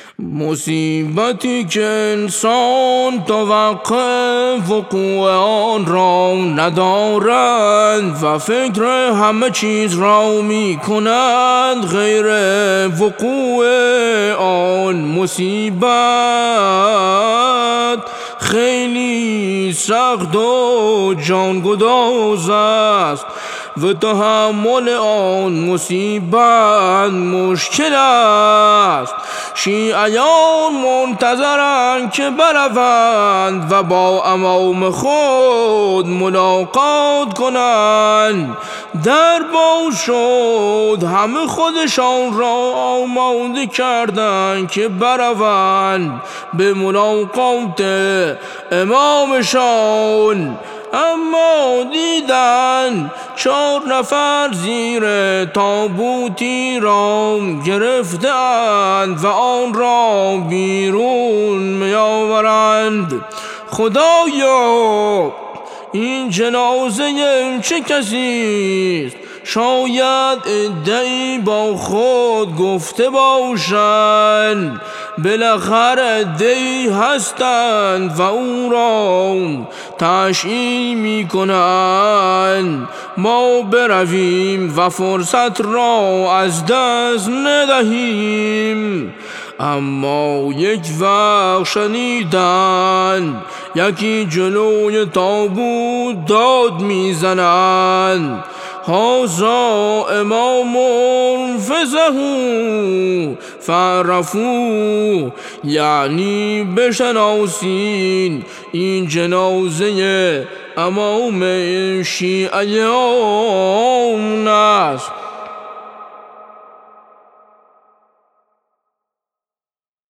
مصیبتی که انسان توقع وقوع آن را ندارد و فکر همه چیز را می کند غیر وقوع آن مصیبت خیلی سخت و جانگداز است و تحمل آن مصیبت مشکل است. شیعیان منتظرند که بروند و با امام خود ملاقات کنند. در باز شد، همه خودشان را آماده کردند که بروند به ملاقات امامشان، اما دیدند 4 نفر زیر تابوتی را گرفتند و آن را بیرون می آورند. خدایا، این جنازه چه کسی است؟ شاید عده‌ای با خود گفته باشند بالاخره عده‌ای هستند و او را تشییع می کنند. ما برویم و فرصت را از دست ندهیم. اما یک وقت شنیدند یکی جلوی تابوت داد میزنند: هذا امام فزهو فعرفو، یعنی بشناسین این جنازه امام شیعیان است.